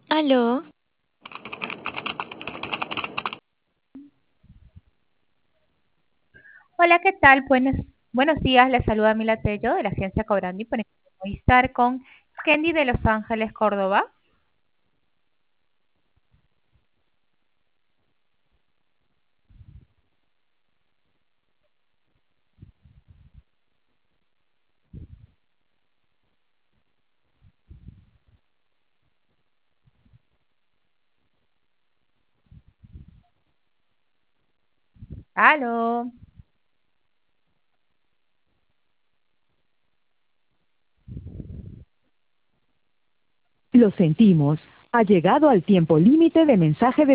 Aló, Hola, ¿qué tal? Buenos días, les saluda Mila Tello de la Ciencia Cobrandi para entrevistar con Kendi de Los Ángeles, Córdoba. Aló. Lo sentimos. Ha llegado al tiempo límite de mensaje de